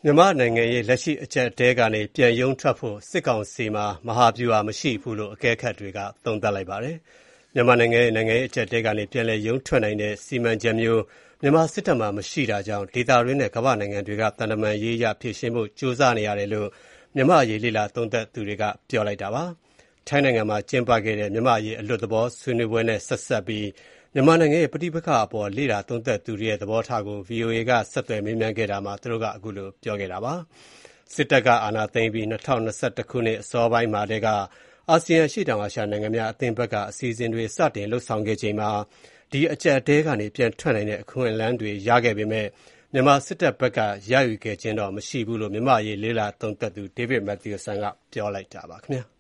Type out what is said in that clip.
မြန်မာ့နိုင်ငံရေးလက်ရှိအကျပ်အတည်းကနေပြန်ရုန်းထွက်ဖို့စစ်ကောင်စီမှာမဟာဗျူဟာမရှိဘူးလို့အကဲခတ်တွေကသုံးသပ်လိုက်ပါတယ်။မြန်မာနိုင်ငံရေးအကျပ်အတည်းကနေပြန်လည်ရုန်းထွက်နိုင်တဲ့စီမံချက်မျိုးမြန်မာစစ်တပ်မှာမရှိတာကြောင့်ဒေသတွင်းနဲ့ကမ္ဘာ့နိုင်ငံတွေကသံတမန်ရေးအရဖြေရှင်းဖို့ကြိုးစားနေရတယ်လို့မြန်မာ့အရေးလေ့လာသုံးသပ်သူတွေကပြောလိုက်တာပါ။ထိုင်းနိုင်ငံမှာကျင်းပခဲ့တဲ့မြန်မာ့အရေးအလွတ်သဘောဆွေးနွေးပွဲနဲ့ဆက်စပ်ပြီးမြန်မာနိုင်ငံရဲ့ပဋိပက္ခအပေါ်လေ့လာသုံးသပ်သူတွေရဲ့သဘောထားကို VOA ကဆက်သွယ်မေးမြန်းခဲ့တာမှာသူတို့ကအခုလိုပြောခဲ့တာပါ။စစ်တပ်ကအာဏာသိမ်းပြီး2021ခုနှစ်အစောပိုင်းမှာတည်းကအာဆီယံအရှေ့တောင်အာရှနိုင်ငံများအသင်းဘက်ကအစီအစဉ်တွေစတင်လှုပ်ဆောင်ခဲ့ချိန်မှာဒီအကျပ်အတည်းကနေပြန်ထွက်နိုင်တဲ့အခွင့်အလမ်းတွေရခဲ့ပေမဲ့မြန်မာစစ်တပ်ဘက်ကရယူခဲ့ခြင်းတော့မရှိဘူးလို့မြန်မာ့အရေးလေ့လာသုံးသပ်သူ David Mathewson ကပြောလိုက်တာပါခင်ဗျာ။